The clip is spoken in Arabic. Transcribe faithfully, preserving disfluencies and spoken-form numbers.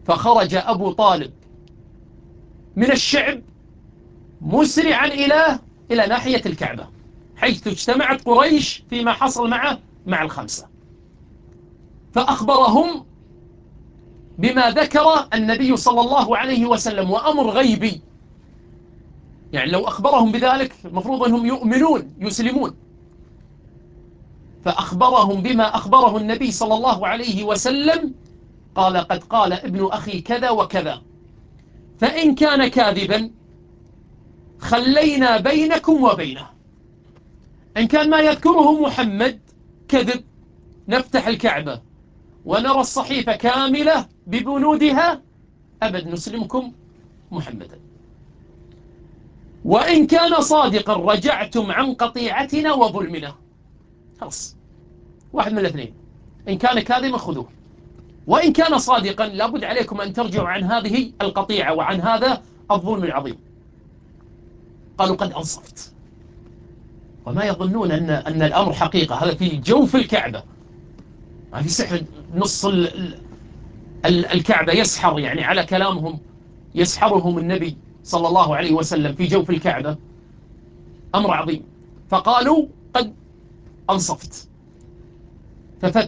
فخرج أبو طالب من الشعب مسرعا إلى إلى ناحية الكعبة، حيث اجتمعت قريش فيما حصل معه مع الخمسة، فأخبرهم بما ذكر النبي صلى الله عليه وسلم، وأمر غيبي، يعني لو أخبرهم بذلك المفروض أنهم يؤمنون يسلمون. فأخبرهم بما أخبره النبي صلى الله عليه وسلم، قال: قد قال ابن أخي كذا وكذا، فإن كان كاذبا خلينا بينكم وبينه، إن كان ما يذكره محمد كذب نفتح الكعبة ونرى الصحيفة كاملة ببنودها، أبد نسلمكم محمدا، وإن كان صادقا رجعتم عن قطيعتنا وظلمنا. خلاص، واحد من الاثنين، إن كان كاذبا خذوه، وإن كان صادقا لابد عليكم أن ترجعوا عن هذه القطيعة وعن هذا الظلم العظيم. قالوا: قد أنصفت. وما يظنون أن أن الأمر حقيقة، هذا في جوف الكعبة، ما في سحر نص ال ال الكعبة يسحر، يعني على كلامهم يسحرهم النبي صلى الله عليه وسلم في جوف الكعبة، أمر عظيم. فقالوا: قد أنصفت. ففتح